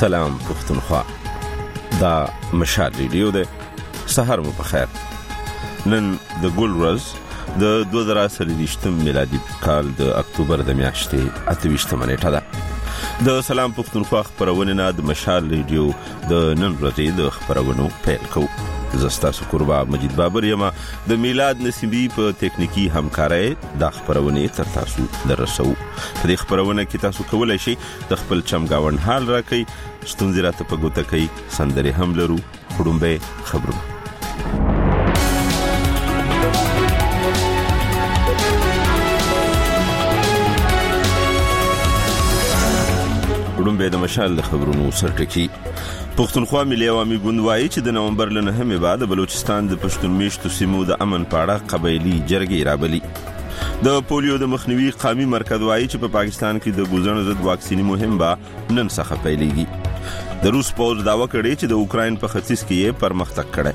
سلام پښتونخوا، دا مشال ریډیو ده. سحر مو بخیر. نن د ګل ورځ د 2023 میلادي کال د اکتوبر د میاشتې 28 نیټه ده. د سلام پښتونخوا خبرونه نه د مشال ریډیو د نن ورځې د خبرونو پیل کوو. زستا سکوربا مجید بابر یما د میلاد نسبی په تکنیکی همکارۍ د خبرونه تر تاسو درسو. په دې خبرونه کې تاسو کولای شئ د خپل چمګاوند حال راکړئ، ستونزې راته په ګوته کوي، سندرې هم لرو، خړومبه خبرونه. خړومبه د مشال د خبرونو سرټکی. پښتونخوا ملي عوامي ګوند وايي چې د نومبر له 9 بعد بلوچستان د پښتون میشتو سیمو د امن په اړه قبایلی جرګې رابلي. د پولیو د مخنیوي قومي مرکز وايي چې په پاکستان کې د ګوزن ضد واکسینی مهم به نن څخه پیلېږي. د روس پوز داوا کړی چې د اوکراین په ختیځ کې یې پرمختګ کړی.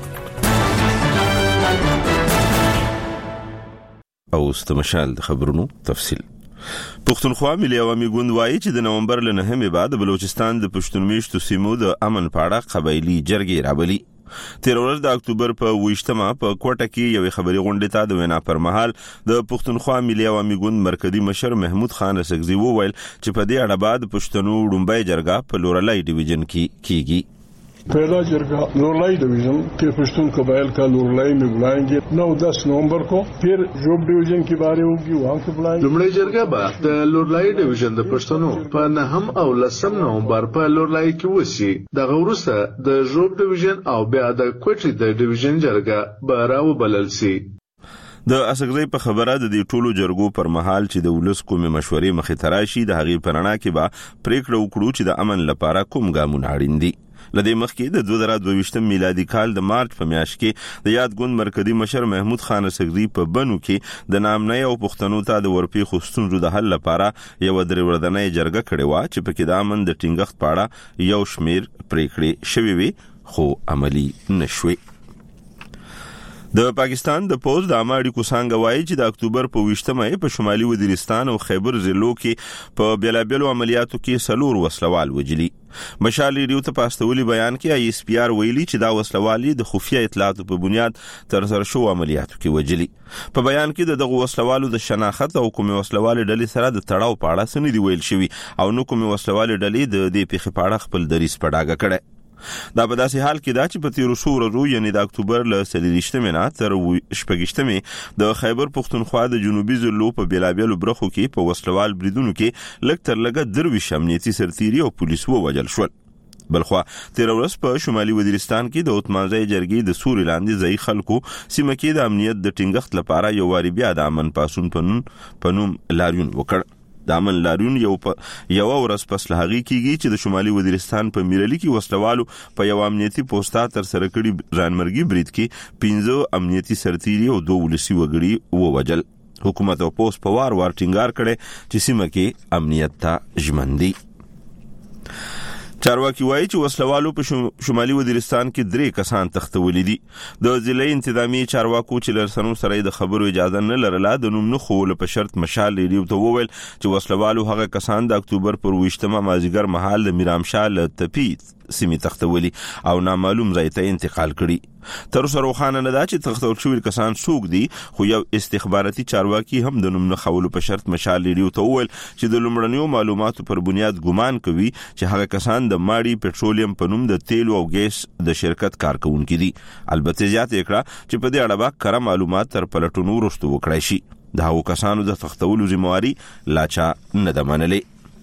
او استمشال د خبرونو تفصیل. پښتونخوا ملي عوامي ګوند وايي چې د نومبر له 9 بعد بلوچستان د پښتون میشتو سیمو د امن په اړه قبایلی جرګې رابلي. تیر ورځ د اکتوبر په 28مه په کوټه کې یو خبري غونډه ته د وینا پر مهال د پښتونخوا ملي عوامي ګوند مرکزی مشر محمود خان رسګزي وویل چې په دې اړه بعد پښتنو ډومبای جرګه په لورلای ډیویژن کې کیږي. पहला जरगा लोरलाई डिवीजन के पश्तून कबाइल का लोरलाई में बुलाएंगे 9-10 नवंबर को. फिर जोब डिवीजन की बारे होगी, वहाँ से बुलाएंगे. लुमड़ी जरगा बा द लोरलाई डिवीजन द पश्तूनों पर नहम او لسم نومبر په لورلای کې وسی. د غورسه د جوب डिवीजन او بیا د کوټي د डिवीजन جرګه به راو بلل سي. د اسګری په خبره د دې ټولو جرګو پر مهال چې د ولس کومې مشورې مخې تراشي د هغې پرنا کې به پریکړه وکړو چې د امن لپاره کوم ګامونه اړین دي. لدې مخکې د 2022 میلادي کال د مارچ په میاشت کې د یاد ګوند مرکزی مشر محمود خان رسګزي په بنو کې د نامنۍ او پښتنو ته د ورپی خستونزو د حل لپاره یو درې وردنۍ جرګه کړې و چې په کې د امن د ټینګښت پاړه یو شمیر پریکړې شوې وي خو عملی نشوي. د پاکستان د پوز د اماړي کوسانګ وایي چې د اکتوبر په 28مه په شمالي وزیرستان او خیبر ضلعو کې په بیلابیلو عملیاتو کې سلور وسلوال وجلي. مشال ریډیو ته پاستولي بیان کې ایس پی آر ویلي چې دا وسلوالي د خفیه اطلاعاتو په بنیاد تر سره شو عملیاتو کې وجلي. په بیان کې دغه وسلوالو د شناخت او کومې وسلوالي ډلې سره د تړاو په اړه څه نه دی ویل شوی او نو کومې وسلوالي ډلې د دې پیښې په اړه خپل دریځ په ډاګه کړی. دا په داسې حال کې دا چې په تیر شو ورځو یعنی د اکتوبر له 23 نه تر 28 د خیبر پښتونخوا د جنوبي ضلعو په بیلابیلو برخو کې په وسلوال بریدونو کې لږ تر لږه درویش امنیتي سرتیري او پولیس ووجل شول. بلخوا تیر ورځ په شمالي وزیرستان کې د اوتمانځي جرګې د سوري لاندې ځای خلکو سیمه کې د امنیت د ټینګښت لپاره یو واری بیا د امن پاسون پنوم لاریون وکړ. د امن لاریون یو ورځ پس له هغې کېږي چې د شمالي وزیرستان په میرلی کې وسلوالو په یو امنیتي پوسټا تر سره کړي ځانمرګي برید کې 15 امنیتي سرتیري او 2 ولسي وګړي ووجل. حکومت او پوس په وار ټینګار کړي چې سیمه کې امنیت ته ژمن دي. چارواکي وایي چې وسلوالو په شمالي وزیرستان کې 3 کسان تختولي دي. د ضلعي انتظامی چارواکو چې لرسنو سره د خبرو اجازه نه لرله د نوم نه خول په شرط مشال ریډیو ته وویل چې وسلوالو هغه کسان د اکتوبر پر 28مه مازیګر مهال د میرامشال تپی سیمې تختولي او نامعلوم ځای ته انتقال کړي. تر اوسه روښانه نه ده چې تختول شوي کسان څوک دي، خو یو استخباراتي چارواکي هم د نوم نه خولو په شرط مشال ریډیو ته وویل چې د لومړنیو معلوماتو پر بنیاد ګمان کوي چې هغه کسان د ماړي پټرولیم په نوم د تیلو او ګیس د شرکت کارکونکي دي. البته زیات یې کړه چې په دې اړه به کره معلومات تر پلټونو وروسته وکړای شي. د هغو کسانو د تختولو ذمہواری لا چا نه ده منلې.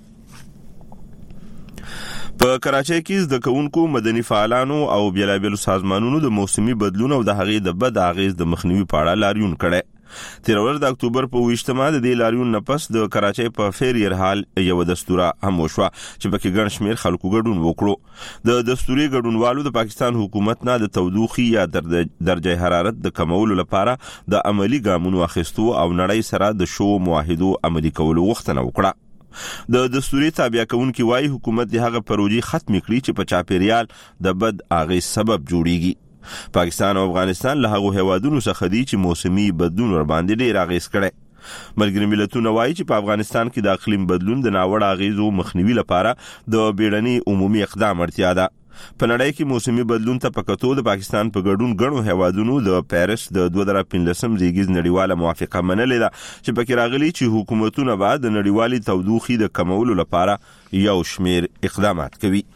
په کراچۍ کې د کوونکو مدني فعالانو او بیلابیلو سازمانونو د موسمي بدلون او د هغې د بد اغیز د مخنیوي په اړه لاریون کړی. تیر ورځ د اکتوبر په 28مه د دې لاریون نه پس د کراچۍ په فیریر هال یو دستوره هم وشوه چې پکې ګڼ شمېر خلکو ګډون وکړو. د دستوري ګډونوالو د پاکستان حکومت نه د تودوخي یا درجه حرارت د کمولو لپاره د عملی ګامونو اخیستو او نړۍ سره د شو معاهدو عملي کولو غوښتنه وکړه. د دستوري تابع کوونکي وايي حکومت د هغه پروژې ختم کړي چې په چاپیریال د بد اغیز سبب جوړیږي. پاکستان او افغانستان له هغو هیوادونو څخه دي چې موسمي بدلون ور باندې ډیر اغیز کړي. ملګری ملتونه وایي چې په افغانستان کې د اقلیم بدلون د ناوړه اغیزو مخنیوي لپاره د بیړني عمومي اقدام اړتیا ده. په نړۍ کې موسمي بدلون ته پکتو د پاکستان په ګډون غنو هیوادونو د پیرس د 2015 زیږیز نړیواله موافقه منلې ده چې پکې راغلي چې حکومتونه بعد د نړیوالي تودوخې د کمولو لپاره یو شمیر اقدامات کوي.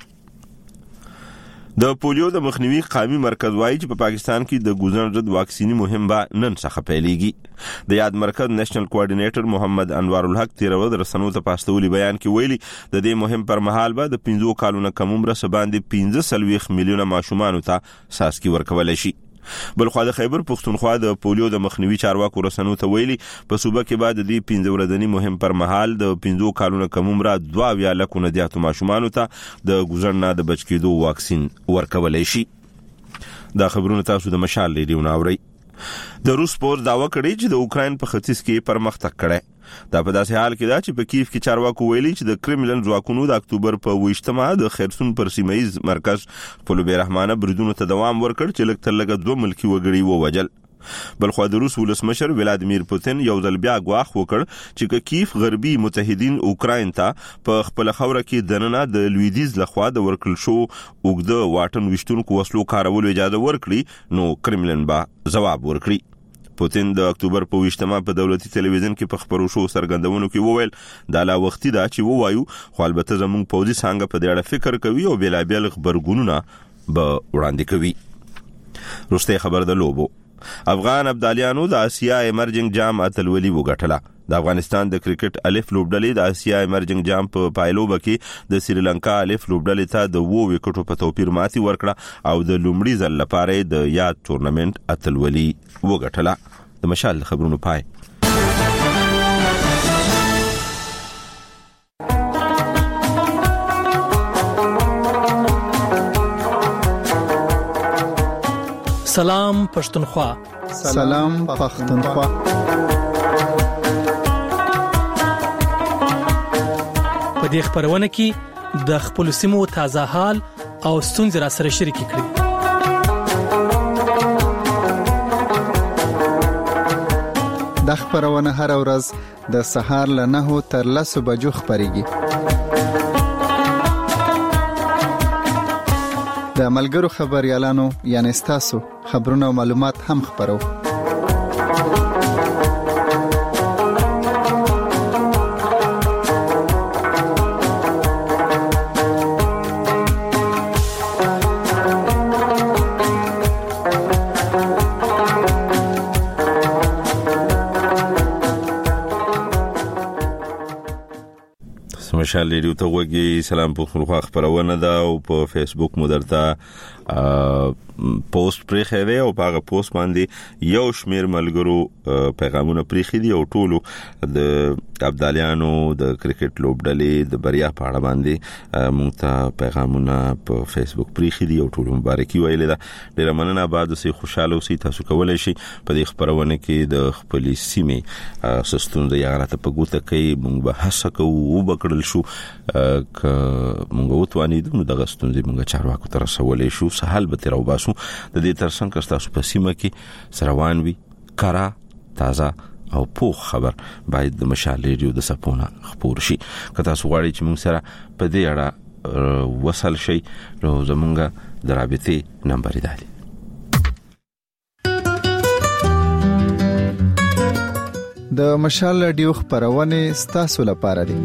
د پولیو د مخنیوي قومي مرکز وایي چې په پاکستان کې د ګوزن ضد واکسینی مهم به نن څخه پیلېږي. د یاد مرکز نېشنل کوارډینیټر محمد انوار الحق تیر ورځ رسنیو ته پاستولي بیان کې ویلي د دې مهم پر مهال به د 15 کالونو کم عمر باندې 15 میلیونه ماشومان ته ساسکی ورکول شي. بلخوا د خیبر پښتونخوا د پولیو د مخنیوي چارواکو رسنیو ته ویلي په صوبه کې بعد د 15 ورځنی مهم پر مهال د 15 کالونو کم عمر 2 لکونه زیاتو ماشومان ته د ګوزن نه د بچ کېدو واکسین ورکول شي. دا خبرونه تاسو د مشال ریډیو ناوړي. د روس پور داوا کړی چې د اوکراین په ختیځ کې پرمختګ کړي. دا په داسې حال کې دا چې په کیف کې چارواکو ویلي چې د کرملن ځواکونو د اکتوبر په 28 د خیرسون پر سیمایي مرکز په لوبرحمانه بریدونو ته دوام ورکړ چې لږ تر لږه 2 ملکی وګړي ووجل. بلخوا د روس ولسمشر ولادیمیر پوتین یو ځل بیا غواخ وکړ چې کیف غربي متحدین اوکراین ته په خپل خوره کې دننه د لویدیز لخوا د ورکل شو اوګده واټن وشتونکو وسلو کارولو اجازه ورکړي نو کرملن با جواب ورکړي. پوتین د اکتوبر په 28 په دولتي ټلویزیون کې په خبرو شو سرګندونو کې وویل دا لا وختي دا چې ووایو خو البته زموږ پوځي څنګه په دې اړه فکر کوي او بلابل خبرګونونه به وړاندې کوي. روسته خبر د لوبو افغان ابدالیانو د آسیا ایمرجنګ جام اتلولي وګټله. د افغانستان د کرکټ الف لوبډلې د آسیا ایمرجنګ جام په پایلوبه کې د سریلانکا الف لوبډلې ته د 2 وکټو په توپیر ماتي ورکړه او د لومړي ځل لپاره د یاد ټورنمنت اتلولي وګټله. د مشال خبرونو پای. سلام پښتونخوا. سلام پښتونخوا. په دې خبرونه کې د خپل سیمو تازه حال او ستونزې را سره شریک کړئ. د خبرونه هر ورځ د سهار له 9 تر 10 بجو خبريږي. د ملګرو خبريالانو یعنی تاسو خبرونه او معلومات هم خبرو. مشال ریډیو ته وګورئ. سلام پښتونخوا خبرونه ده او په فیسبوک مو درته پوسټ پرې خېده او په هغه پوسټ باندې یو شمیر ملګرو پیغامونه پرې خېدي او ټولو د ابدالیانو د کرکټ لوبډلې د بریا په اړه باندې مونږ ته پیغامونه په فیسبوک پرې خېدي او ټولو مبارکي ویلې ده. ډیر مننه. بعد سه خوشاله اوسئ. تاسو کولای شئ په دې خبرونه کې د خپل سیمې سستون د یارته په ګوته کې مونږ به هڅه کوو وبکړل شو ک مونږ وتوانې د غستونځي مونږ چارواکو تر رسولې شو سهال به تر وباسو. د دې ترڅنګ که تاسو په سیمه کې سروان وي کارا تازه او پوخ خبر باید د مشال ریډیو د سپونه خبر شي. که تاسو غواړئ چې موږ سره په دې اړه وصل شئ نو زمونږ د رابطې نمبر دی. د مشال ریډیو خبرونه ستاسو لپاره دي.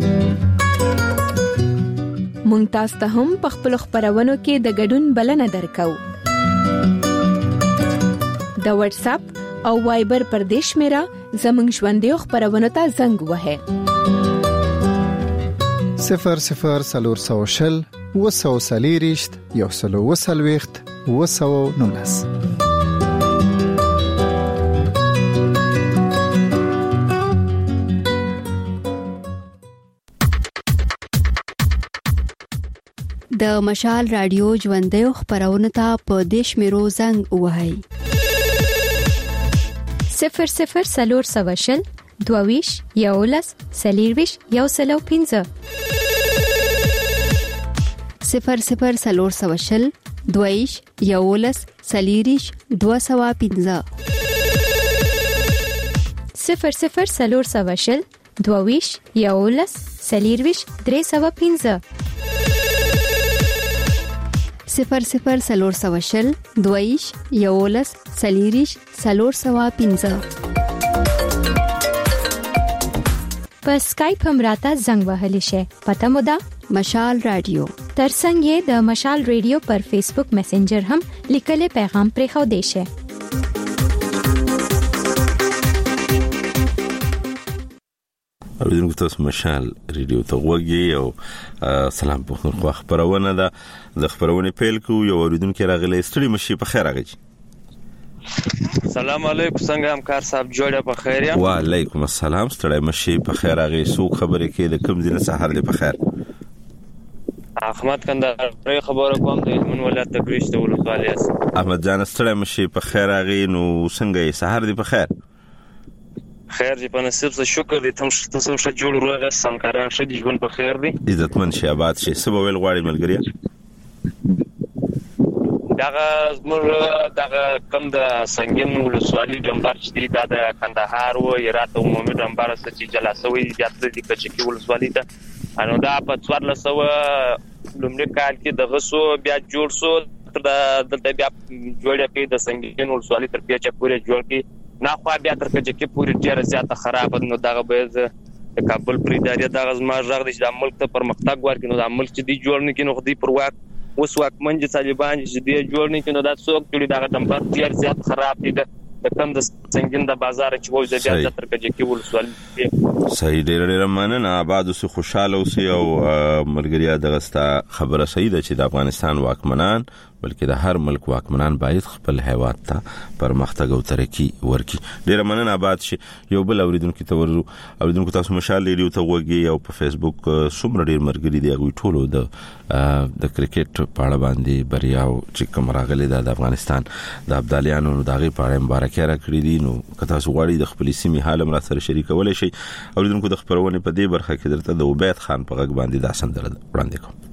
مونږ تاسو ته هم په خپل خبرونو کې د ګډون بلنه درکو. د واتس اپ او وایبر پر دیش میرا زمنګ ژوندې خبرونه ته زنګ وهه 00 وسوسلیریشت یو سلو وسلويخت وسو نونس. د مشال رادیو ژوندې خبرونه ته په دیش میرو زنګ وهاي 00 22 یولس سلیرویش یو سلو 15 00 22 یولس سلیریش 215 00 22 11 23 315 00 22 11 23 315 په سکایپ هم راته زنګ وهلی شي. پته مو ده مشال رادیو. ترڅنګ یې د مشال رادیو پر فیسبوک میسنجر هم لیکل پیغام پرې خو دی شي. اوریدونکو تاسو مشال رادیو ته وګورئ او سلام په خبرونه ده د خبرونه پیل کو یو اوریدونکو راغلی ستړي مشي په خیر راغی. سلام علیکم څنګه همکار صاحب جوړه په خیر یم. وعلیکم السلام ستړي مشي په خیر راغی. سو خبرې کې د کوم دینه سحر دی په خیر. احمد کندهار خبره کوم د هلمند ولایت د ګریشت ولسوالۍ. احمد جان ستړي مشي په خیر راغی. نو څنګه سحر دی په خیر؟ خیر دې په نصیب څه شکر دې تاسو ښه جوړ روغه سمکاران ښه دي ژوند په خیر دي عزتمن شي آباد شي سبا ویل غواړي ملګری دغه کم د سنگین ولسوالۍ ډمبر چې دا د کندهار او هرات عمومي ډمبر چې جلسوي زیات دي کچکی ولسوالۍ ته انو دا په 1400 لومړي کال کې دغه سو بیا جوړ سو د بیا جوړه کې د سنگین ولسوالۍ تر پیچه پورې جوړ کې نه خو بیا تر کچکی پوری ډیره زیاته خراب نو دغه به د کابل پر ادارې دغه زما ژغ د ملک ته پرمختګ ورکړي نو د ملک چې دی جوړ نه کینو خدي پر واک اوس واکمن چې طالبان چې دی جوړ نه کینو دا څوک جوړي دغه ټمبر ډیر زیات خراب دي د کم د څنګه د بازار چې وځي بیا تر کچکی ولسوالۍ صحیح ډیر مننه آباد اوسه خوشاله اوسه او ملګریا دغه ستا خبره صحیح ده چې د افغانستان واکمنان بلکې د هر ملک واکمنان باید خپل هیواد ته پرمختګ او ترقی ورکړي. ډیر مننه آباد شي. یو بل اوریدونکو ته ورو اوریدونکو تاسو مشال لري ته وګورئ او په فیسبوک څومره ډیر مرګري دی غوي ټولو د کرکټ په اړه باندې بریاو چې کوم راغلي د افغانستان د ابدالیانو دغه په اړه مبارکي راکړي دي. نو که تاسو غواړئ د خپل سیمې حال را سره شریکولای شئ. اوریدونکو د خبرونه په دې برخه کې درته د عبید خان په غږ باندې دا سندره وړاندې کوم.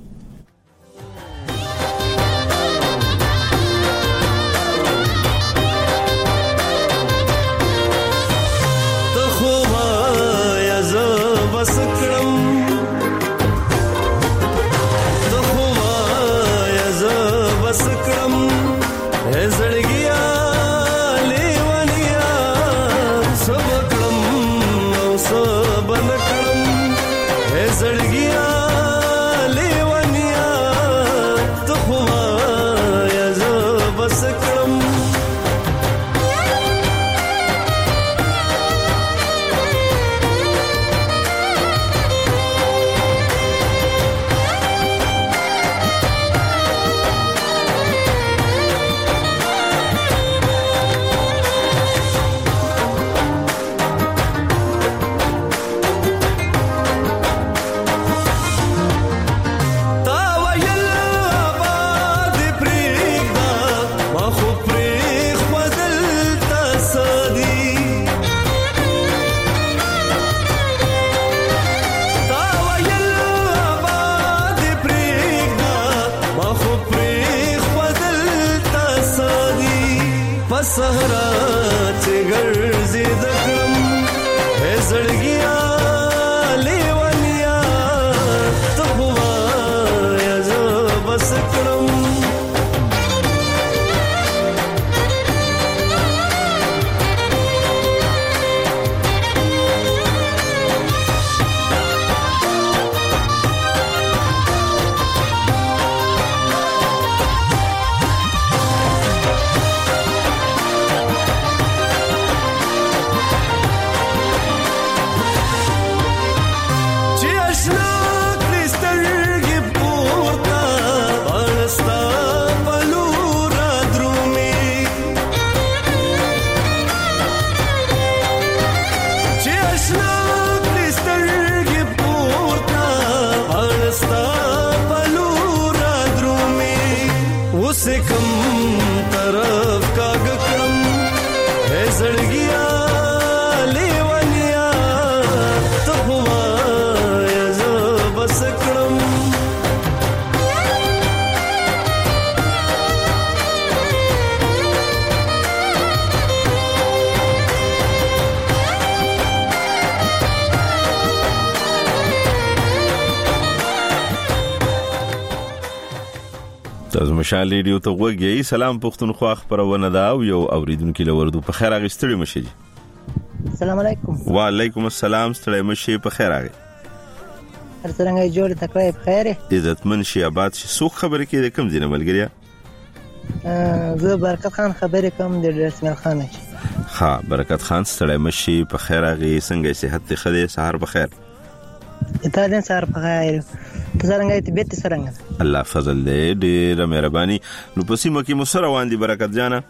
مشال ریډیو ته وګورئ. سلام پښتونخوا خبرونه دا او یو اوریدونکو لوردو په خیر اغستړي مشي. السلام علیکم. وعلیکم السلام. ستړي مشي په خیر اغه. هر څنګه جوړ تکړه په خیر. عزتمن شي آباد شي. سو خبره کې د کم دینه ملګریا. زه برکت خان خبرې کوم د رسمل خان. ها برکت خان ستړي مشي په خیر اغه. څنګه صحت خدای سحر په خیر. ایتالین سحر په خیر. څنګه طبيعت څنګه؟ الله فضل دې ډېر مهرباني. نو پسې مکه مسره واندي برکت جانا.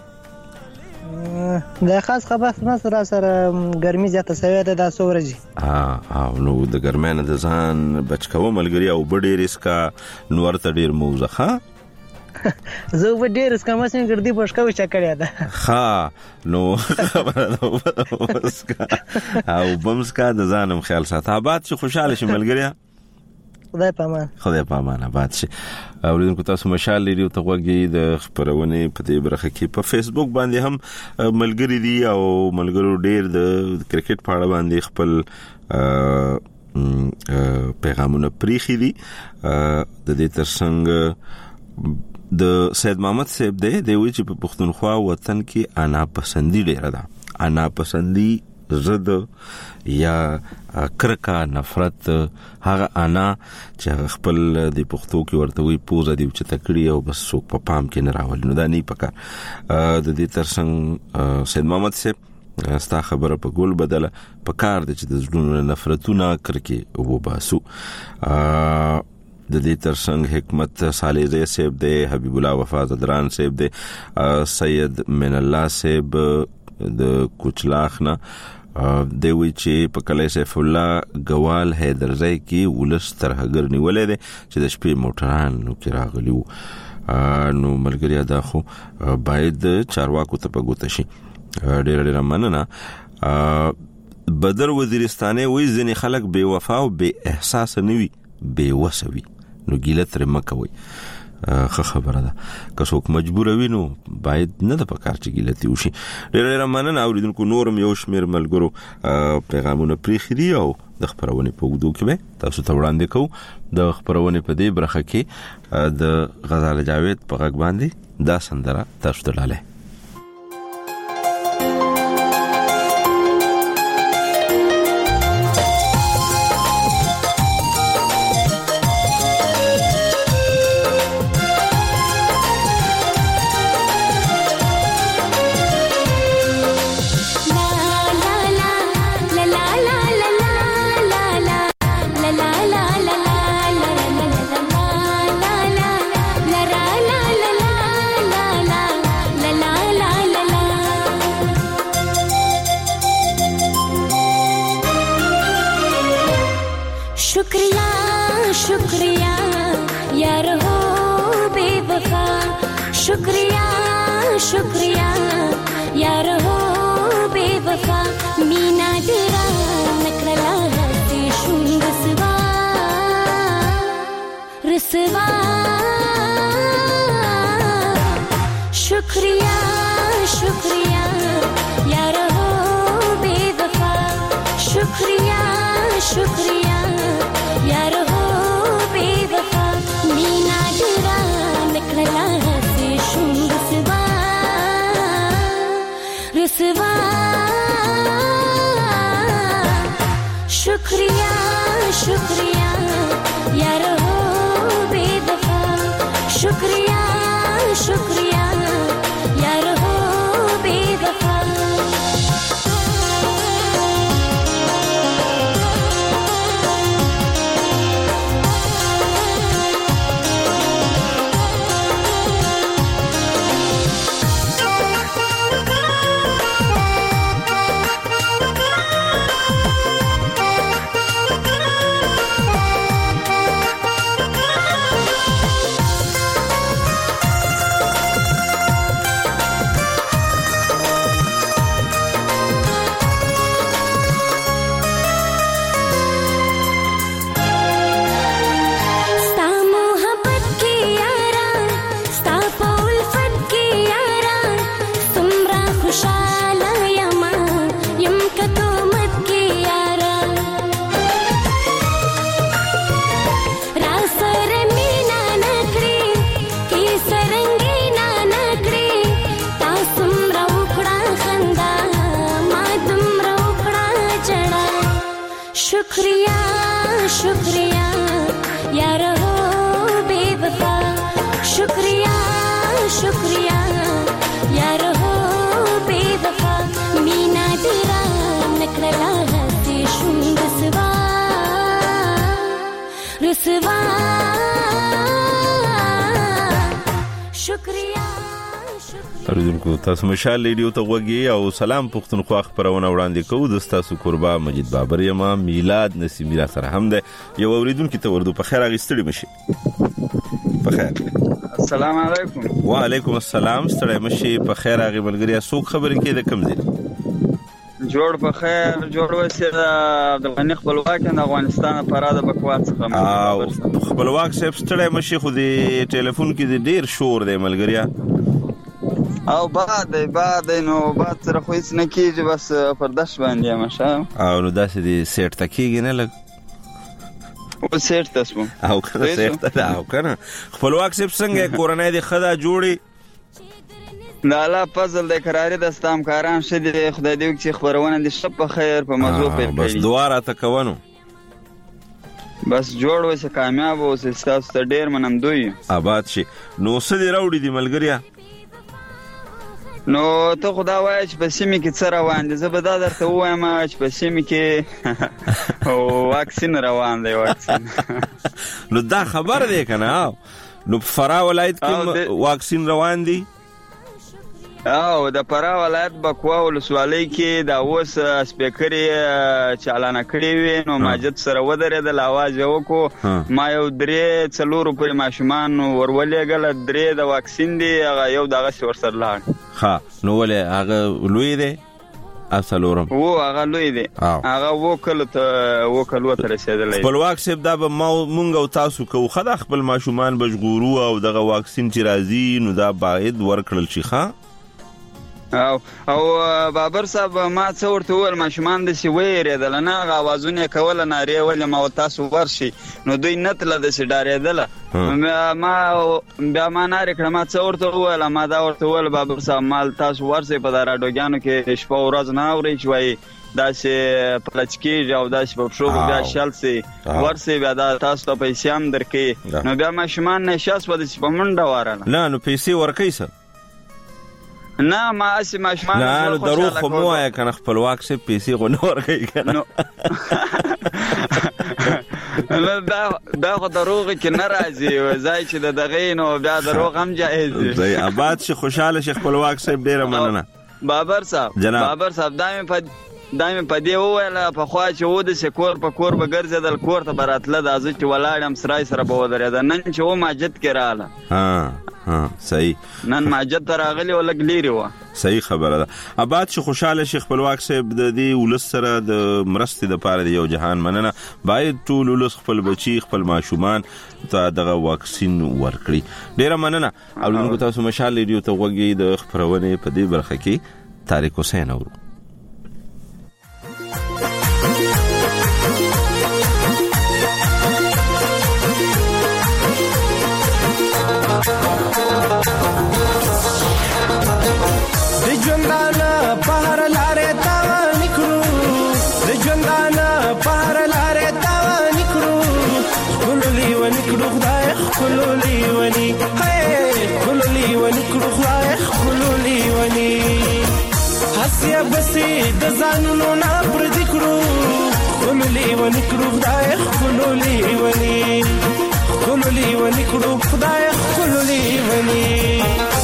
دا خاص خبر سره ګرمي زیاته شوې ده د سورجي. نو د ګرمانه د ځان بچکاو ملګری او بډې ریسکا نور ته ډېر موزه ها. زه و ډېر ریسکا مې ګرځي پښکاو چکړیا ده. ها نو خبره ده او بمسکا د ځانم خیال ساته. آباد شي خوشاله شي ملګری. خدای پامان آباد شي. اوریدونکو تاسو مشال لري ته وګورئ د خبرونه په دې برخه کې په فیسبوک باندې هم ملګری دي او ملګرو ډېر د کرکټ په اړه باندې خپل پیغامونه پریخي دي. د دې ترڅنګ د سید محمد صاحب دی وی چې په پښتونخوا وطن کې انا پسندي ډېر ده. انا پسندي زد یا کرکا نفرت هغه انا چې خپل د پښتو کې ورته وي پوزه دی چې تکړی او بس څوک په پام کې نه راول. نو دا نه پکار. د دې ترڅنګ سید محمد صاحب ستا خبره په ګول بدله پکار د چې د زړونو نفرتونه کرکه او باسو. د دې ترڅنګ حکمت صالح صاحب دی، حبیب الله وفا زدران صاحب دی، سید من الله صاحب د کوچلاخنا دوی چې په کله سیف الله غوال حیدرزای کې ولس ترهګر نیولې ده چې د شپې موټران نو کې راغلیو. نو ملګری دا خو باید چارواکو ته پګوت شي. ډېر مننه. بدر وزیرستانه وې ځنې خلک بے وفا او بے احساس نه وي، بے وسوي. نو ګیله تر مکوي. خبره ده که څوک مجبور وي نو باید نه د پکار چې ګیلتی وشي. ډېر مننه. اوریدونکو نورم یو شمیر ملګرو پیغامونه پریخي دي او د خبرونه په وګدو کې به تاسو ته وړاندې کوو. د خبرونه په دې برخه کې د غزال جاوید په غږ باندې دا سندره تاسو ته لاله. शुक्रिया यार हो बेवफा मीना तेरा नकला हसी शुंगसवा रसवा शुक्रिया शुक्रिया यार हो बेवफा शुक्रिया शुक्रिया यार हो बेवफा मीना तेरा नकला हसी शुंगसवा रसवा शुक्रिया शुक्रिया यार हो बेवफा शुक्रिया शुक्रिया यार हो बेवफा اوریدونکو تاسو مشال ریډیو ته وګورئ او سلام پښتونخوا خبرونه وړاندې کوو د تاسو قربا مجید بابر یم میلاد نسیمی را سره هم ده یو اوریدونکو ته وردو په خیر اغستړي مشي په خیر السلام علیکم وعلیکم السلام ستړي مشي په خیر اغه ملګری څوک خبرې کې د کم دي جوړ په خیر جوړ وسه د غنی خپلواک د افغانستان پراده بکوات څخه خپلواک صاحب ستړي مشي خو دې ټلیفون کې ډیر شور دی ملګریا او بعد نو بعد سره خو هیڅ نه کیږي بس پردش باندې ماشه او نو داسې دې سیټ تکیږي نه لګ او سیټ تاسو او کنه سیټ ته او کنه خپلواک صاحب څنګه کورنۍ د خدا جوړي نه لا فضل د قرارې د استامکاران شدي خدای دې چې خبرونه دې شپ په خیر په موضوع په بس دواره تکونو بس جوړ وسه کامیاب اوسه تاسو ته ډیر منندوی آباد شي نو سړي راوړي دي ملګریا نو ته خدا وای چې په سیمه کې څه روان دي زه به دا درته وایم چې په سیمه کې واکسین روان دی واکسین نو دا خبر دی کنه نو فرا ولایت کې واکسین روان دي او د فرا ولایت بکوا ولسوالۍ کې دا اوس سپیکر چالان کړی وي نو ماجد سره ودرېدل आवाज وکړو ما یو 3-4 پر ماشومان ورولېګل 3 د واکسین دی هغه یو دغه ور سره لاړ ها نو ولې هغه لوی دی اصلورم هغه لوی دی هغه وکړ ته رسیدلی خپلواک صاحب دا به مونږ او تاسو کو خدای خپل ماشومان بجغورو او دغه واکسین چې راځي نو دا باید ورکړل شي ښا او بابر صاحب ما څه ورته ول ماشومان د سی ویریدل نه غوازونه کول نه ری ول ما تاسو ورشي نو دوی نتله د سی ډاریدل ما بیا ما نه رکړه ما څه ورته ول ما دا ورته ول بابر صاحب مال تاسو ورسي په راډیوګانو کې شپه ورځ نه اوري چې داسې پلچکی او داسې په شو بیا شالسي ورسي بیا دا تاسو ته پیسې هم درکې نو بیا ماشومان نشاس ود سی په منډه واره نه نو پیسې ورکې سه نه ما اسی ماشمان نه دروغ خو مو یا کنه خپلواک سه پیسې غو نه ورګي کنه نه دا خو دروغ کې ناراضي ځای چې د دغې نو بیا دروغ هم جایز دی زي آباد شي خوشاله شي خپلواک سه ډیره مننه بابر صاحب دایمه په دی ویله په خوا چې و د سکور په کور به ګرځېدل کور ته براتله د ازو چې ولاړم سرای سره به ودرېده نن چې و ماجد کې رااله صحیح نن ماجد ته راغلی و لږ لیرې وه صحیح خبره ده آباد شي خوشاله شي خپلواک صاحب د دې ولس سره د مرستې دپاره د یو جهان مننه باید ټول ولس خپل بچي خپل ماشومان ته دغه واکسین ورکړي ډیره مننه او تاسو مشال ریډیو ته وګورئ د خبرونه په دې برخه کې طارق حسین اورو بسې د ځانونو نه پردي کړو خلولي ونی کړو خدای خلولي ونی کړو خدای خلولي ونی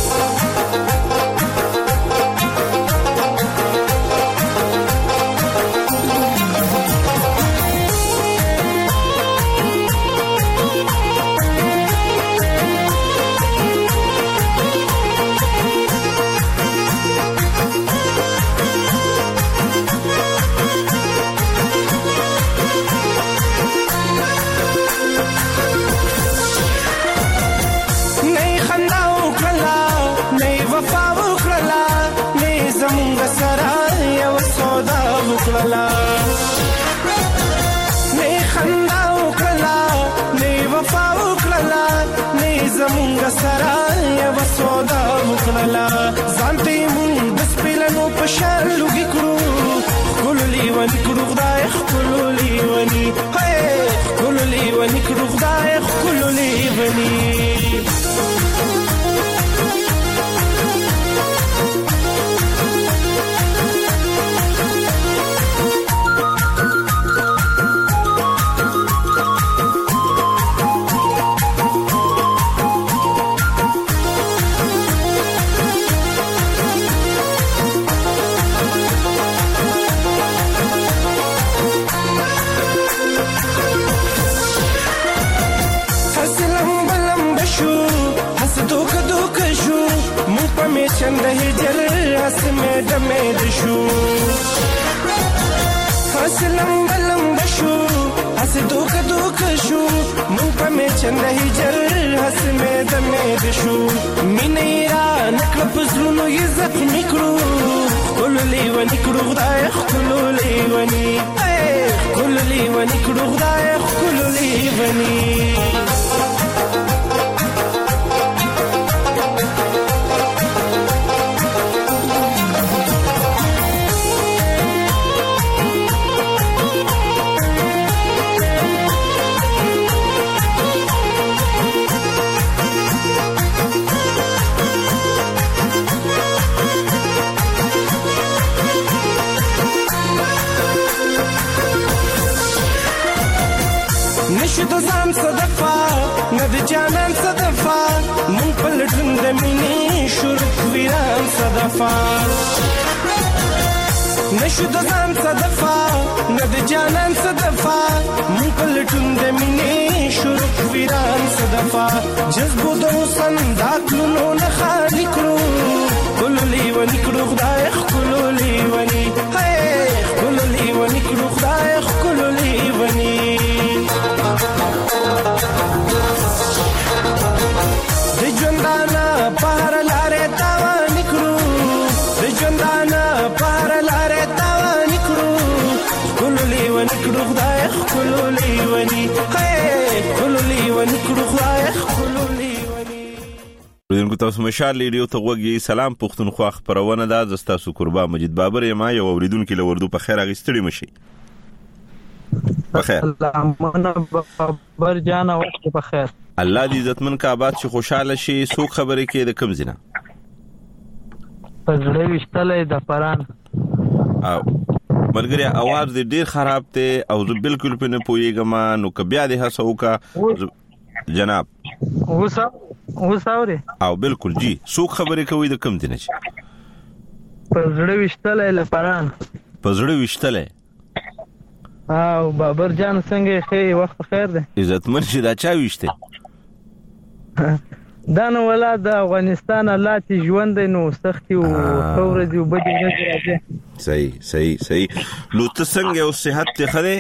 زانتي مون بس بلنو پشان لوګي کړو خلولي ونی کړو خدای خلولي ونی خلولي ونی کړو خدای خلولي ونی چند هجر هس مې دمې دشو حسلم بلم بشو هس دوک دوک شو مون په مې چند هجر هس مې دمې دشو مینې را نکړه پزلونو یې زخمي کړو کول لیونی کړو خدای کول لیونی کول لیونی کړو خدای کول لیونی نشو د ځان صدفه نه د جانان صدفه مون په لټون د مینې شروع ویران صدفه نشو د ځان صدفه نه د جانان صدفه مون په لټون د مینې شروع ویران صدفه جذبو د حسن داخلونو نه خالي کړو کول لیونی کړو خدای کول لیونی کول لیونی کړو خدای کول لیونی د ژوندانه بهر لارې تاوه نکړو د ژوندانه بهر لارې تاوه نکړو کول لیونی کړو خدای کول لیونی کول لیونی کړو خدای کول لیونی دغه تاسو مشال ریډیو ته وګورئ سلام پښتونخوا خبرونه ده زستا سو قربا مجید بابر یم یو اوریدونکو لوردو په خیر اغستړي مشي بخیر الله بابر جان وخت په خیر الله دې عزتمن کا آباد شي خوشاله شي سو خبرې کې د کم زینا پزړې وشتلې د پران او ملګری आवाज دې ډیر خراب ته او زه بالکل په نه پويګم نو کبیا دې هڅو کا جناب وساوري او بالکل جی سو خبرې کوي د کم دینه پزړې وشتلې لپران پزړې وشتلې او بابر جان څنګه خې وخت خیر ده عزتمن شي دا چا وشته دا نو ولادت افغانستان الله تی ژوند نو سختي او خور دی وبدي راځي صحیح نو ته څنګه او صحت ته خره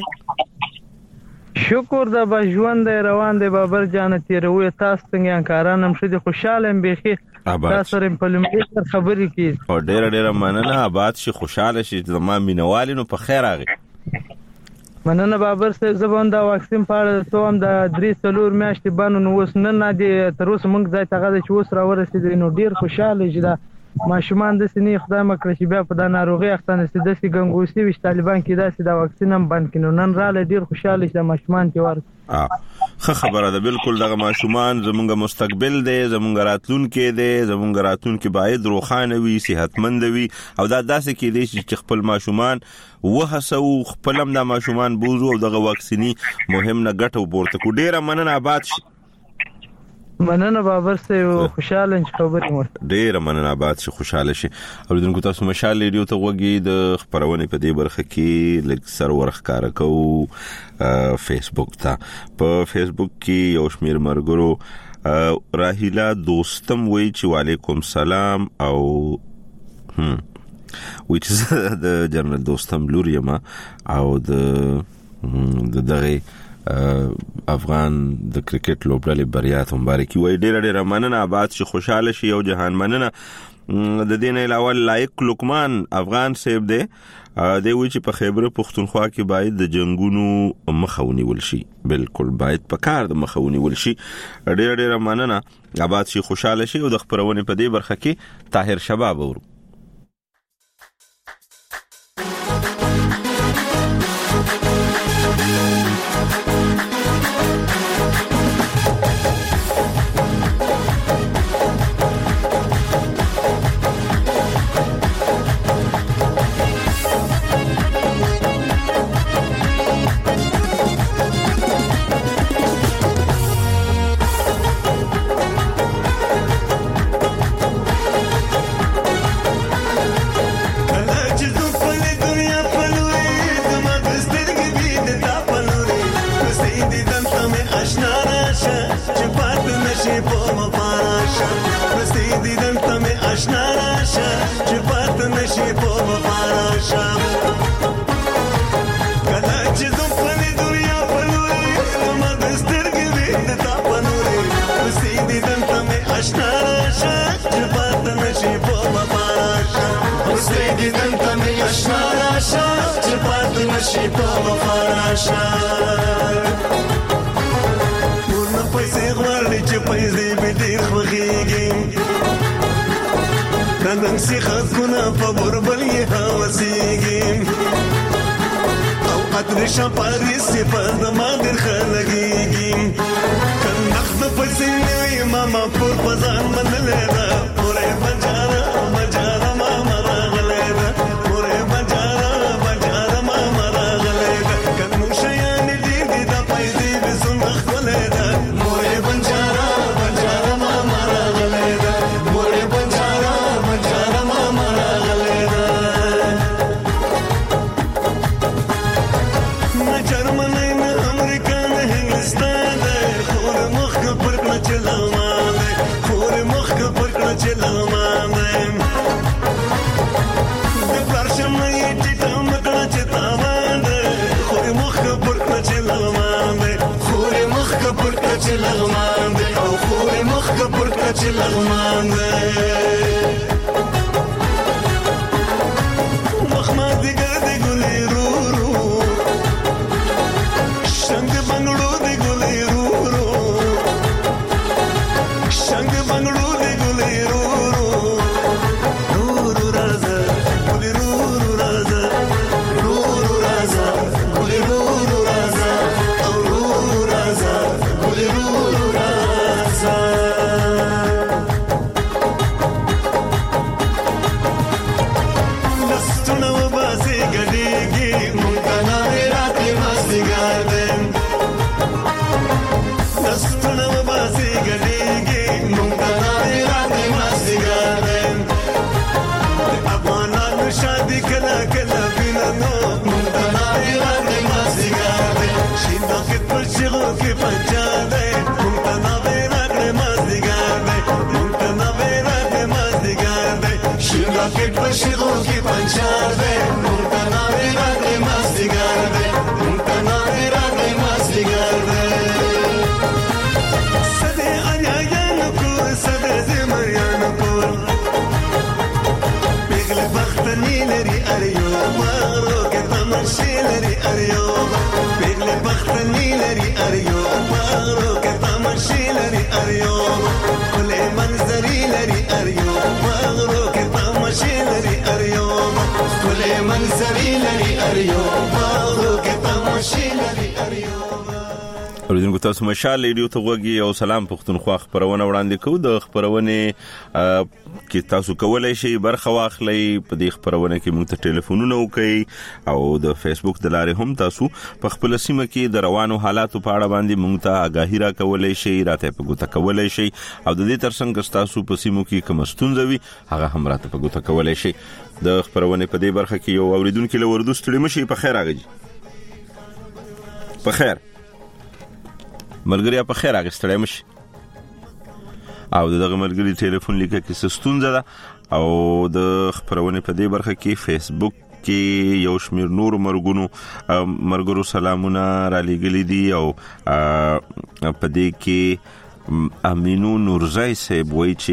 شکر دا به ژوند روان دی بابر جان تیروي تاسو څنګه انکارانم شدي خوشاله ام بيخي تاسو رم په لمړي خبرې کی او ډېر مننه آباد شي خوشاله شي زما مینوالینو په خیر راغی مننه بابر صاحب زبون دا واکسین پاره ته هم د 3 میاشتې بانو نو وس نن دي تر اوسه موږ ځای ته غواړي چې اوس را ورسېدل نو ډیر خوشاله شي دا ماشومان د سنې خدای مکړي چې بیا په دا ناروغي اختانه سي د سي ګنګوسي وش طالبان کې دا سي دا واکسین هم بند کینو نن را ډیر خوشاله شي ماشومان کې ور خه خبره ده بالکل دغه ماشومان زمونږ مستقبل دی زمونږ راتلونکي دی زمونږ راتلونکي باید روخانه وي صحتمند وي او دا داسې کې دي چې خپل ماشومان وهڅو خپلم د ماشومان بوزو او دغه واکسینی مهم نه ګټو پورته کو ډیره مننه آباد شي مننه بابر صاحب خوشاله خبرې مو ډیره مننه آباد شي خوشاله شي اوریدونکو تاسو مشال ریډیو ته وګورئ د خبرونه په دې برخه کې لږ سرور ښکارا کوو فیسبوک ته په فیسبوک کې یو شمیر مرګرو راهیلا دوستم وی چې وعلیکم سلام او which is the جنرال دوستم لوريما او د دغه افغان د کرکټ لوبډلې بریا ته مبارکي وای ډېر مننه آباد شي خوشاله شي او جهان مننه د دین علاوه لایق لقمان افغان صاحب دی وی چې په خیبر پختونخوا کې باید د جنگونو مخاوني ولشي بالکل باید په کار د مخاوني ولشي ډېر مننه آباد شي خوشاله شي او د خبرونه په دې برخه کې طاهر شباب ورو راشه چې پات نشي په وفاراشه کله چې زم په دنیا په لوري ما د سترګې وې د تا په نوري سیدی دلته مې آشنا راشه چې پات نشي په وفاراشه سیدی دلته مې آشنا راشه چې پات نشي په وفاراشه ورنه پیسې غواړي چې پیسې به ډېر خوښېږي نن سیخه کونه په بربل یې هوسېږي او عطر شپاري صفات ما ډېر ښه لګېږي که نقد پیسې نه وي ماما پور په ځان منلې ده پورې بجاره بجاره ماما راغلې ده پورې بجاره بجاره ماما راغلې ده که موږ شیانې ډېر دي دا پیسې به څومره ښکلې ده پورې بجاره بجاره ماما راغلې ده پورې بجاره بجاره ماما راغلې ده نه جرمنی نه امریکا نه هندوستان ده خور مخ پر کړه چې لغمان ده خور مخ پر کړه چې لغمان ده د پرشم نه یې ټیټه مکړه چې تاوان ده خور مخ پر کړه چې لغمان ده خور مخ پر کړه چې لغمان ده او خور مخ پر کړه چې لغمان ده مخما دیگر دی ګلې رو رو شنګ بنگړو دی ګلې رو رو شنګ بنگړو دی ګلې رو رو رو رو راځه ګلې رو رو راځه رو رو راځه ګلې رو رو راځه او رو رو راځه ګلې رو رو راځه لستونه وباسي ګډېږي مونږ ته ناوې راتلې مازدیګر دی لستونه وباسي ګډېږي مونږ ته ناوې راتلې مازدیګر دی د افغانانو شادي کله کله وینه نو مونږ ته ناوې راتلې مازدیګر دی شین راکټ پر شیغو کې پنجا دی مونږ ته ناوې راتلې مازدیګر دی مونږ ته ناوې راتلې مازدیګر دی شین راکټ پر شیغو کې پنجا دی مونږ ته ناوې راتلې مازدیګر دی مونږ ته ناوې راتلې مازدیګر دی سده انیایانو کور سده زمریانو کور پیغله بختنی لري اریو مغرو کې تمشي لري اریو پیغله بختنی لري اریو مغرو کې تمشي لري اریو کله منظري لري اریو مغرو کې تمشي لري اریو کله منظري لري اریو مغرو کې تمشي لري اریو اوریدونکو تاسو مشال ریډیو ته غوږی او سلام پښتونخوا خبرونه وړاندې کوو د خبرونه کې تاسو کولای شئ برخه واخلئ په دې خبرونه کې موږ ته ټلیفونونه وکړئ او د فیسبوک د لارې هم تاسو په خپل سیمه کې د روانو حالاتو په اړه باندې موږ ته آگاهی را کولای شئ راته په ګوته کولای شئ او د دې ترڅنګ تاسو په سیمو کې کوم ستونزه وي هغه هم راته په ګوته کولای شئ د خبرونه په دې برخه کې یو اوریدونکو له وردو ستړي مشي په خیر راغی په خیر ملګری په خیر راغستړی مشي او دغه ملګری ټلیفون لیکه کې ستونزه ده او د خبرونه په دې برخه کې فیسبوک کې یو شمیر نور مرګرو سلامونه را لګلې دي او په دې کې امینو نورزای صاحب وایي چې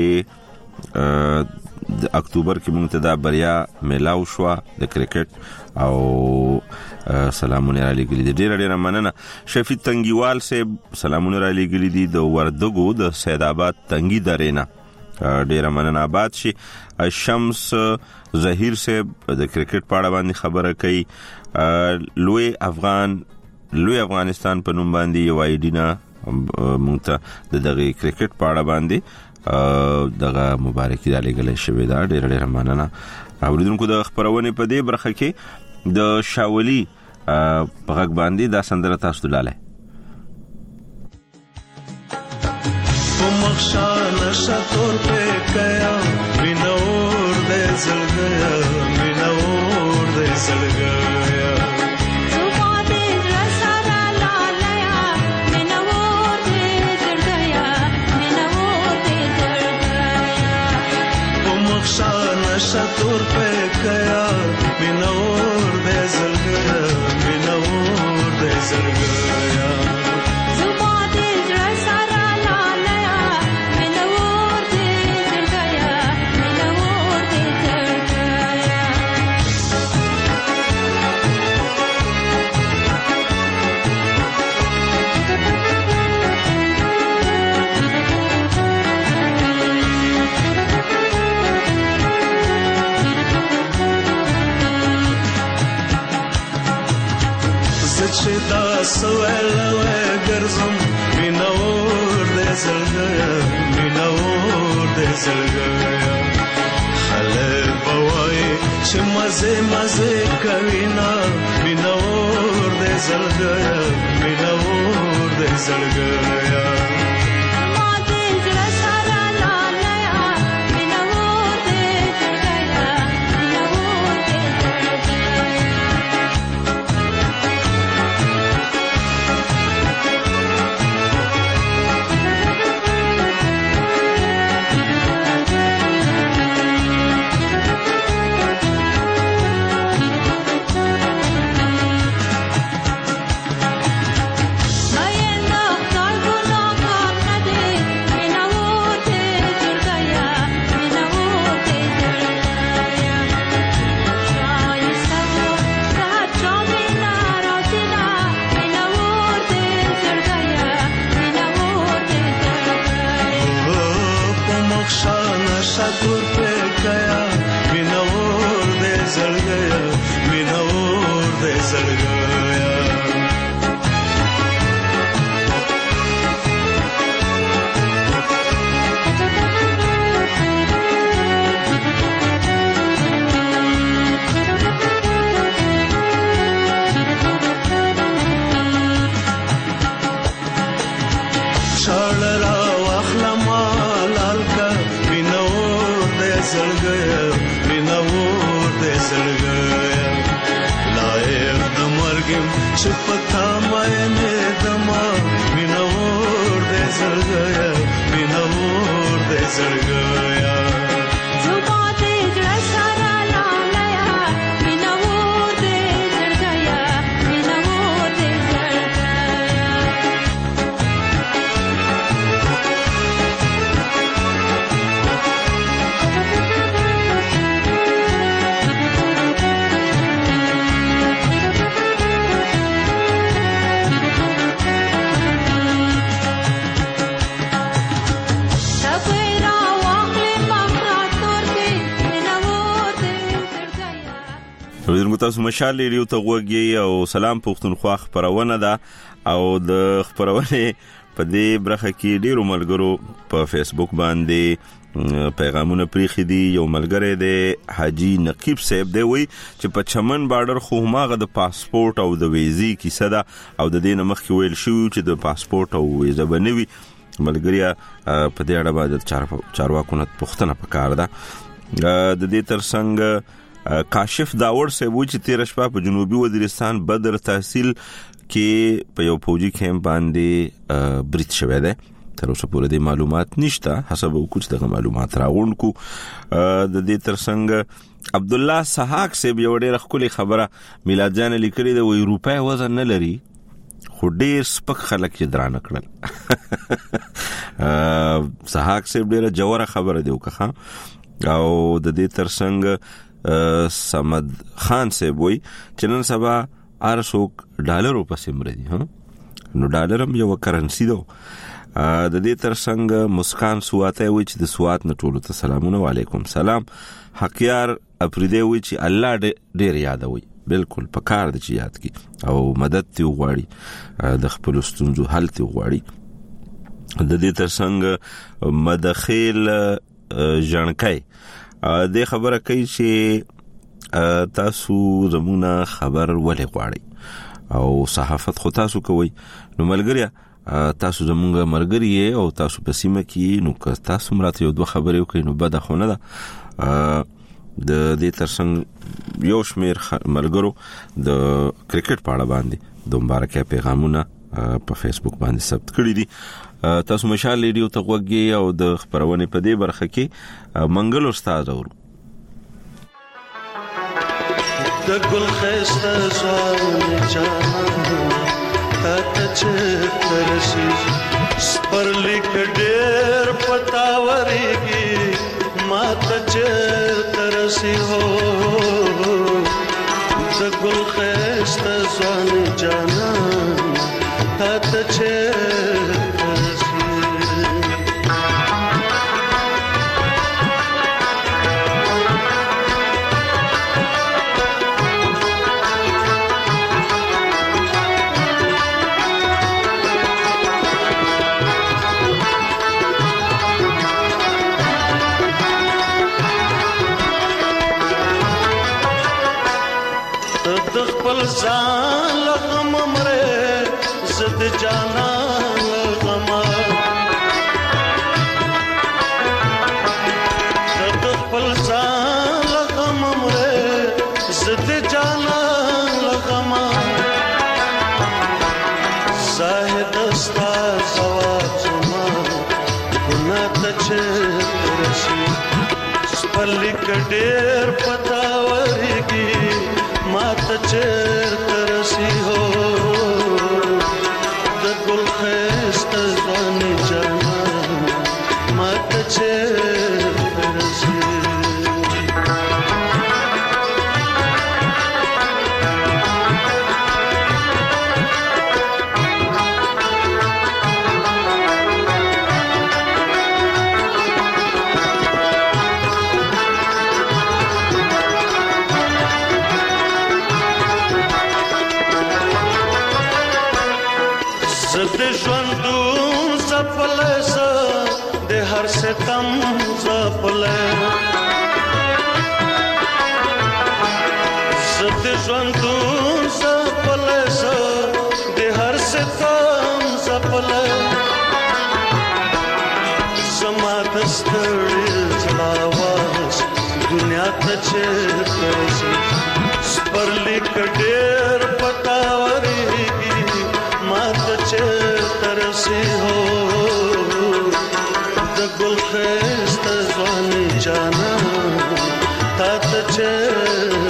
د اکتوبر کې موږ ته دا بریا ملاو شو د کرکټ او سلامونه را لګلې دي ډېر مننه شفیع تنګیوال صاحب سلامونه را لګلې دي د وردګو د سید آباد تنګي درینا ډېر مننه آباد شي شمس ظهیر صاحب د کرکټ په اړه باندې خبره کوي لوی افغانستان په نوم باندې یو ایډینا موږ ته دغه کرکټ په اړه باندې دغه مبارکي د لګلې شوې ده ډېر مننه اوریدونکو د خبرونه په دې برخه کې د شاولي په غږ باندې دا سندره تاسو دلاله مخشانه شتور په کیا مینور دې زړګیا مینور دې زړګیا مخشان شتور په کیا مینور دې زلګیا مینور دې زلګیا زما دې زړه سره لاله مینور دې زلګیا مینور دې زلګیا چې دا سوالوي ګرځم مینور دې زلګیا مینور دې زلګیا خلک بوای چې مزه مزه کوي نا مینور دې زلګیا مینور دې زلګیا شتور په کیا مینور دې زلګیا مینور دې زلګیا شړرا واخلما لالکا مینور دې زلګیا مینور دې زلګیا لایق د مرګم چې پتا مې نه دما مینور دې زلګیا مینور دې زلګیا زما دې زړه سره لاله مینور دې زلګیا مینور دې زلګیا ورته تاسو مشال ریو ته وګي او سلام پښتونخوا خبرونه ده او د خبرونه په دې برخه کې ډیرو ملګرو په فیسبوک باندې پیغامونه پریخي دي یو ملګری دی حاجی نقیب صاحب دی وی چې په چمن بارډر خو ماغه د پاسپورت او د ویزې کیسه ده او د دې نمخ کې ویل شو چې د پاسپورت او ویزه بنوي ملګریا په دې اړه باید چارواکو نه پوښتنه وکړه د دې ترڅنګ کاشف داور صاحب چې 13 شپه په جنوبي وزیرستان بدر تحصیل کې په یو فوجي کیمپ باندې بریټ شوی دی تر اوسه پورې د معلومات نشته حسب وکړو چې د معلومات راغونکو د دې ترڅنګ عبد الله سحاق صاحب یو ډېر خولي خبره میلاد جان لیکلي د وی روپای وزن نه لري خو ډېر سپک خلک یې درانه کړل سحاق صاحب ډېر جوړه خبره دی وکړه او د دې ترڅنګ سمد خان صاحب وی چې نن سبا ارسوک ډالرو پسې مردي نو ډالر هم یو کرنسی ده د دې ترڅنګ مسکان سواته وی چې د سوات نه ټولو ته سلامونه وعلیکم سلام حقیار افریدی وی چې الله ډېر یادوي بالکل پکار د چې یاد کی او مدد تی وغواړي د خپل ستونزو حل تی وغواړي د دې ترڅنګ مدخیل جنکای د خبره کوي چې تاسو زمونه خبر ولې غواړئ او صحافت خو تاسو کوي نو ملګریا تاسو زمونږ مرګري او تاسو په سیمه کې نو که تاسو مراته یو دوه خبرې وکړئ نو بده خو نه ده د دې ترڅنګ یو شمیر ملګرو د کرکټ په اړه باندې د مبارکه پیغامونه په فیسبوک باندې ثبت کړی دي. تاسو مشال ریډیو ته غوږی او د خبرونه په دې برخه کې منګل استاد اورو. د ګل خسته ځوان جانا تا چې ترسي سپرلیک ډېر پتاوريږي ما ته چې ترسي هو د ګل خسته ځوان جانا تا ته چې ځان لغم مره زد جانا لغم د خپل ځان لغم مره زد جانا لغم زاهد استا زواب زما ګنا ته چې ترسي سپرلیک ډېر پتاوريږي ما ته چې ترسي هو د ګل خسته ځوان جانا ما ته چې ترسي ستم زپله زت ژوندون زپله د هر ستم زپله زما د ستړي ځلاواز دنیا ته چې ترسي سپرلیک ډېر پتاوريږي ما ته چې ترسي هو ګل خسته ځوان جانا تا ته چې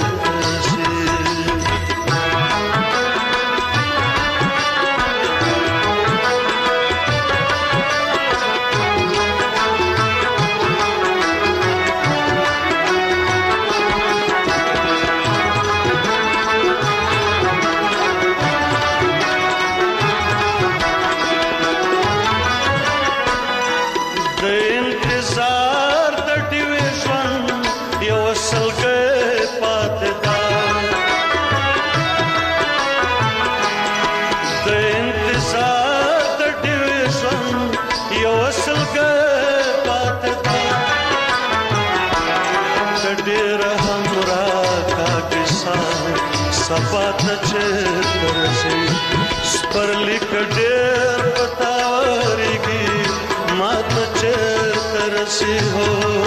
सपा ته چې ترسي سپرلیک ډېر پتاوريږي ما ته چې ترسي هو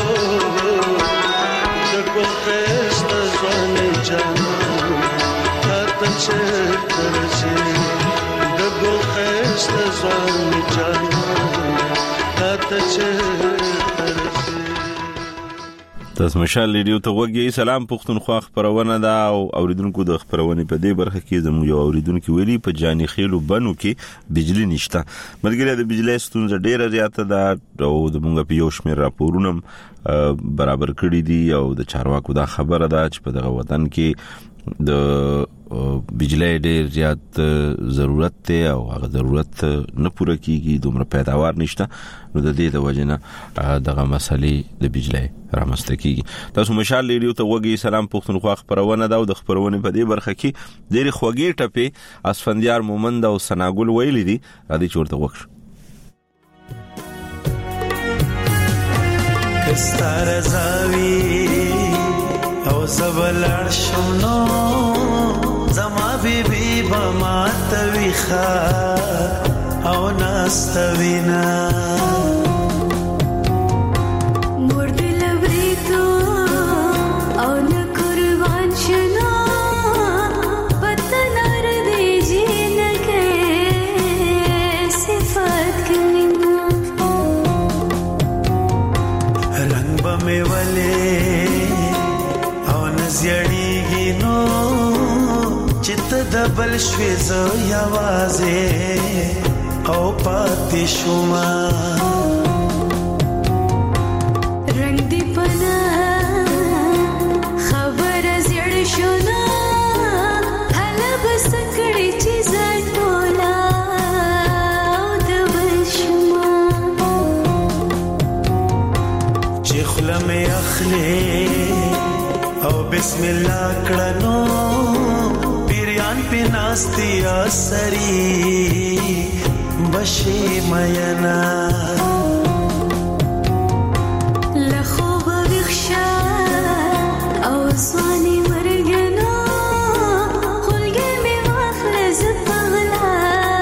د ګل خسته ځوان جانا تا ته چې ترسي د ګل خسته ځوان جانا تا ته چې ترسي. تاسو مشال ریډیو ته وګورئ. سلام پښتونخوا خبرونه ده او اوریدونکو د خبرونه په دې برخه کې زموږ یو اوریدونکو ویلي په جاني خېلو بنو کې بجلی نشته. ملګری د بجلی ستونزه ډیره زیاته ده او د موږ په یو شمېر راپورونه برابر کړی دي او د چارواکو دا خبره ده چې په دغه وطن کې د بجلی ډیر زیات ضرورت ته او هغه ضرورت نه پوره کیږي دومره پیداوار نشته نو د دې د وجنه دغه مسلې د بجلی رامسته کیږي. تاسو مشال ریډیو ته وګورئ. سلام پښتونخوا خبرونه ده او د خبرونه په دې برخه کې ډېر خوږی ټپه اسفندیار مومند او سناګل ویلي دي را دي چورته وښ کستار زاوی او زبلړ شونو زما بیبي بما تويخه او ناستوینا اخلي او نزيړيږي نو چې ته د بل شوې زه یوازې او پاتې شوم رنگ دی پنا خبر زړ شونا هله بس کړي چې زټولا د بل شوم چې خلمه اخلي او بسم الله کړنو پیریان په ناستیا سری بشي مینا لخو بخشا او ځواني مرګنا خلګي می واخلص پغلا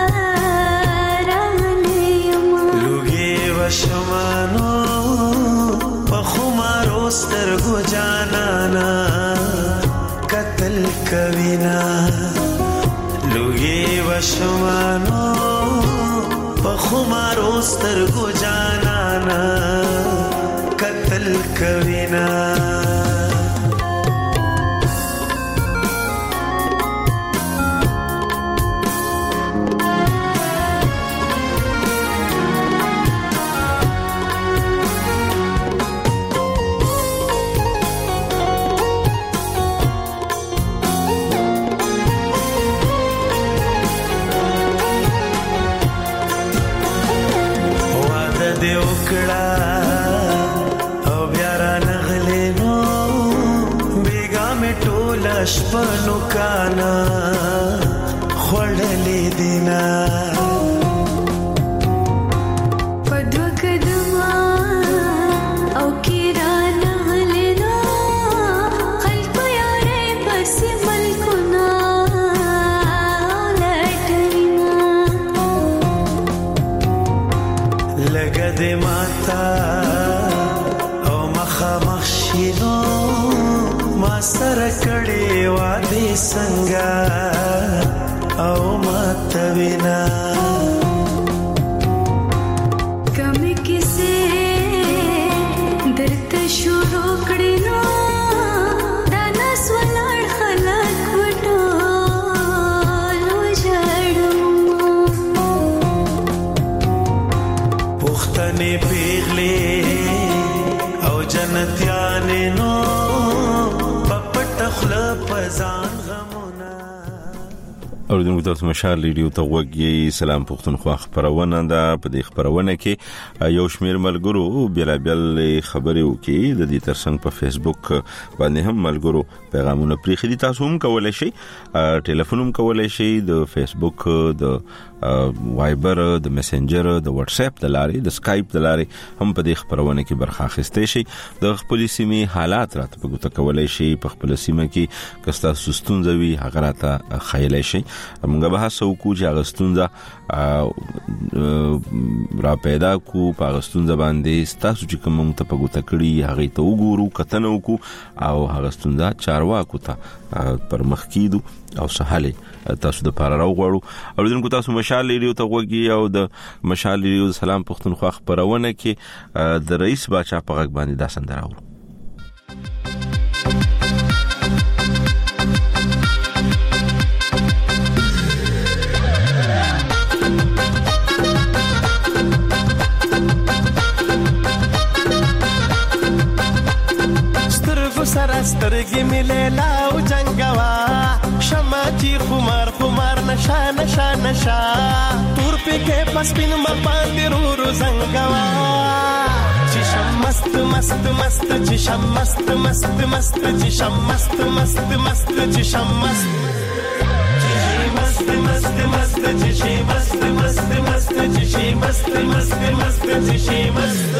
راغلیم لوګي وشمانو په خمارو سترګو جانانا قتل کوینا لوګي وشمانو په خمارو سترګو جانانا قتل کوینا شپنو کانا خوړلې دینا پدو کدما او کیرانا لینا خلق یاره بس ملکنا لټینا لګه دې ماتا او مخامخ شینو ما سره کړي وادي څنګه او ماتوینا کمه کیسه درته شروع کړي نو دا ناس ولړ خلک وټولو جړم پختنې پیغلې او جنتیانې نو اوریدونکو تاسو مشال ریډیو ته وګورئ سلام پښتونخوا خبرونه ده په دې خبرونه کې یو شمېر ملګرو بیلابل خبرې وکړي د دې ترڅنګ په فیسبوک باندې هم ملګرو پیغامونه پریخي تاسو هم کولای شئ ټلیفون هم کولای شئ د فیسبوک د وایبر د میسنجر د واتس اپ د لارې د سکایپ د لارې هم په دې خبرونه کې برخه اخیستئ شئ د خپل سیمې حالات راته په ګوته کولای شئ په خپل سیمه کې کستا سستونځوي هغه راته خیالای شئ موږ به هڅه وکړو چې هغه ستونزه را پیدا کو په هغه ستونزه باندې تاسو چې کوم ته په ګوته کړی هغه ته وګورو کتنه وکړو او هغه ستونزه چارواکو ته پر مخ کیدو او سهاله تاسو د پاره راوغړو اوریدونکو تاسو مشال ریډیو ته وګورئ او د مشال ریډیو سلام پښتونخوا خبرونه کې د رئیس باچا په غږ باندې دا سندره اورو سترګې ملې لاو جنگوا شماچی خمار خمار نشا نشا نشا تور پکې پسپین باندې رو زنگوا چې شم مست مست مست چې شم مست مست مست چې شم مست مست مست چې شم مست مست مست مست چې شي مست مست مست چې شي مست مست مست چې شي مست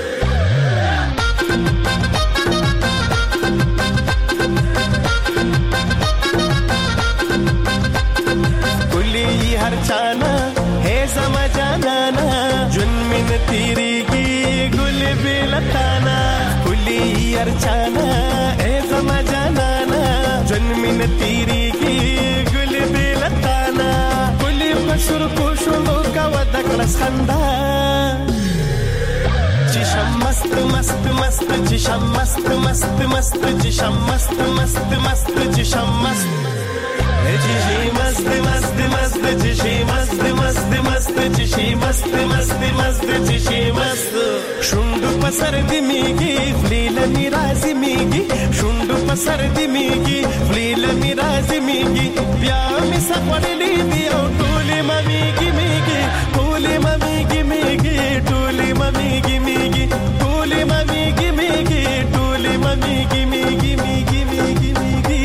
हर जाना है समा जाना ना जुन मिन तेरी की गुल बिलताना कुली हर जाना है समा जाना ना जुन मिन तेरी की गुल बिलताना कुली बसुर को शुलो का वदक लसखंदा चिशम मस्त मस्त مست مست چشم مست مست مست چشم مست مست مست چشم مست چشی مست مست مست چشی مست مست مست چشی مست مست مست چشی مست شوندو پسر دی میگی فلیل میرازی میگی شوندو پسر دی میگی فلیل میرازی میگی بیا می سپړلې دی او ټولې ممیږي میږي ټولې ممیږي میږي ټولې ممیږي میږي ټولې ممیږي میږي ټولې ممیږي میږي میږي میږي میږي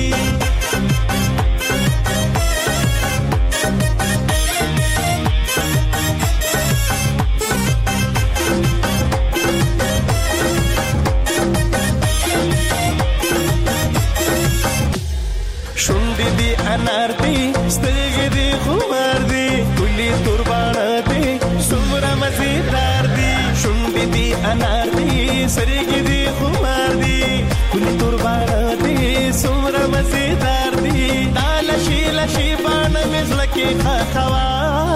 شونډې دی انار دی سترګې دی خمار دی ټولې توربانه دی څومره مزیدار دی شونډې دی انار دی سترګې دی خمار دی ټولې توربانه دی څومره مزیدار دی دا لشي لشي باڼه مې زړه کې خوا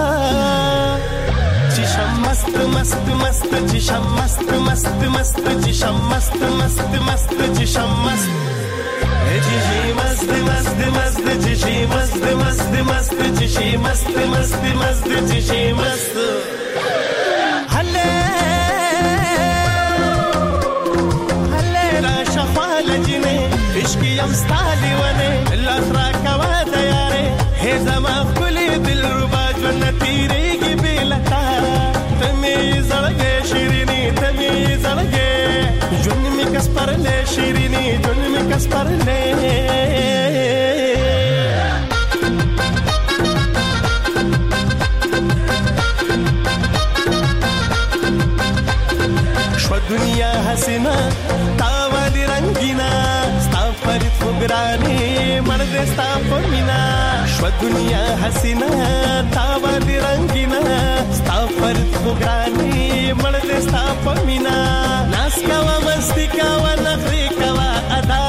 چشم مست مست مست چشم مست مست مست چشم مست مست مست چشم مست چشی مست مست مست چشی مست مست مست چشی مست مست مست چشی مست هله هله را شفال جنه عشقی ام ستالی ونه لاسرا کوا دیاره هی زما خلی دل ربا جنتی ریگی بیلتا تمی زړګې شیرینی تمی زړګې جون می کس پرلې شیرینی جون می کس پرلې شو دنیا حسینا تاوالي رنگینا ستا فرید خوګرانی مرد ستا پمینا شو دنیا حسینا تاوالي رنگینا ستا فرید خوګرانی مرد ستا پمینا ناس کوا مستی کوا نخری کوا ادا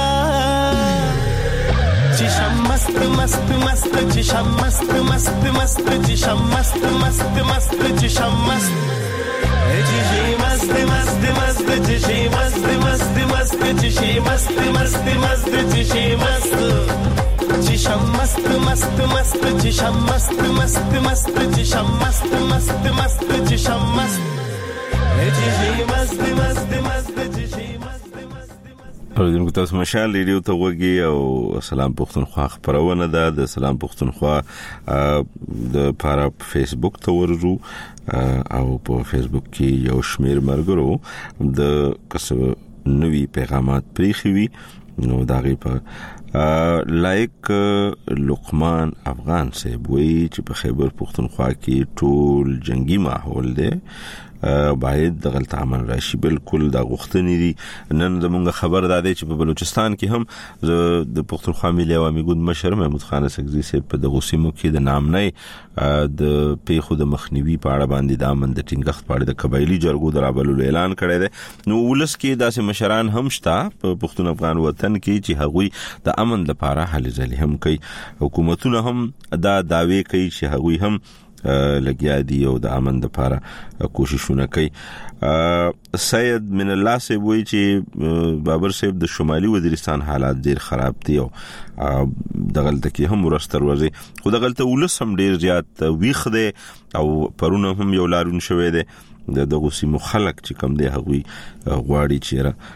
چشم مست مست مست چشم مست مست مست چشم مست مست مست چشم مست چشی مست مست مست چشی مست مست مست چشی مست مست مست چشی مست چشم مست مست مست چشم مست مست مست چشم مست مست مست چشم مست چشی مست مست مست چشی اوریدونکو تاسو مشال ریډیو ته وګورئ او سلام پښتونخوا خبرونه ده د سلام پښتونخوا د پارا فیسبوک ته ورزو او په فیسبوک کې یو شمیر مرګرو د کسب نوې پیغامات پریخوي نو داغي په لایک لقمان افغان صاحب وی چې په خیبر پښتونخوا کې ټول جنگي ماحول دی باید د غلط عمل راشي بالکل دا غوښتنې دي نن زموږ خبر داده چې په بلوچستان کې هم د پښتونخوا ملي عوامي ګوند مشر محمود خان سکزي صاحب په دغه سیمو کې د نامنۍ د پیښو د مخنیوي په اړه باندې د امن د ټینګښت په اړه د قبایلی جرګو درابلو اعلان کړی دی نو ولس کې داسې مشران هم شته په پښتون افغان وطن کې چې هغوی د امن لپاره هلې ځلې هم کوي حکومتونه هم دا داوی کوي چې هغوی هم لګیا دي او د امن لپاره کوششونه کوي سید من الله صاحب وی چې بابر صاحب د شمالي وزیرستان حالات ډیر خراب دي او دغلت کې هم ورستر وځي خو دغلت ولس هم ډیر زیات ویخ دي او پرونه هم یو لارون شوي دي دغه سیمو خلک چې کم دي هغوی غواړي چې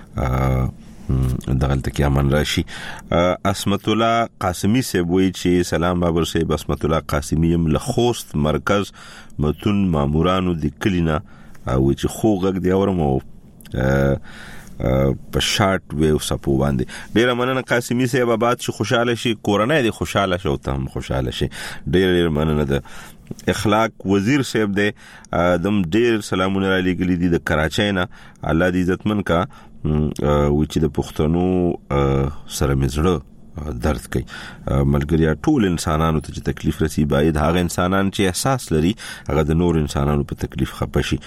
دغلت کې امن راشي اسمت الله قاسمی صاحب وی چې سلام بابر صاحب اسمت الله قاسمی ملخوست مرکز متون مامورانو د کلینا او چې خوغک دی اورمو په شارټ ویو سپو باندې ډیر مننه قاسمی صاحب آباد شي خوشاله شي کورنۍ دی خوشاله شو ته هم خوشاله شي ډیر مننه ده اخلاق وزیر صاحب دی دم ډیر سلامونه را لګلی دي د کراچۍ نه الله دې عزتمن کا و چې د پښتنو سره مزړه درد کوي ملګری ټول انسانانو ته چې تکلیف رسی باید هغه انسانان چې احساس لري هغه د نور انسانانو په تکلیف خپه شي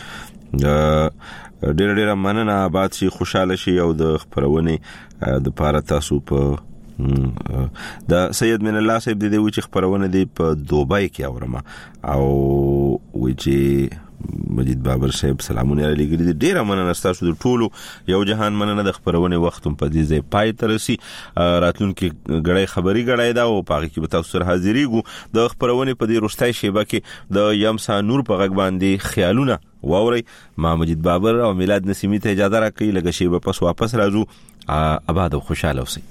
ډېر مننه آباد شي خوشاله شي او د خبرونه د پاره تاسو په دا سید من الله صاحب دې وی چې خبرونه دی په دوبای کې اورما او وی چې مجید بابر صاحب سلامونه علیګری دي ډیره مننه تاسو د ټولو یو جهان مننه د خبرونه وخت په دې ځای پای ترسي راتلونکي غړې خبري غړې دا او پاره کې به تاسو سره حاضرېګو د خبرونه په دې روستای شیبه کې د یمسا نور په غږ باندې خیالونه واوري ما مجید بابر او میلاد نسیمی ته اجازه راکړي لږه شیبه پس واپس راځو آباد او خوشاله اوسئ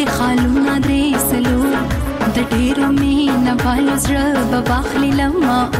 د ډیرو مینا والو زړه به واخلي لمه